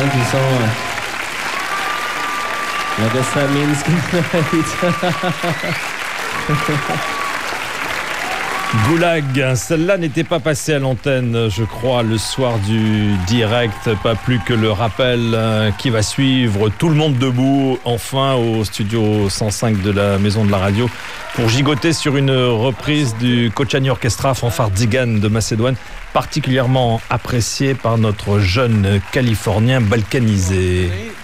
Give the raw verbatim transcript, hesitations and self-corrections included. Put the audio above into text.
Thank you so much. I guess that means good night. Goulag, celle-là n'était pas passée à l'antenne, je crois, le soir du direct. Pas plus que le rappel qui va suivre. Tout le monde debout, enfin, au studio cent cinq de la Maison de la Radio, pour gigoter sur une reprise du Kočani Orchestra Fanfare Tzigane de Macédoine, particulièrement appréciée par notre jeune Californien balkanisé.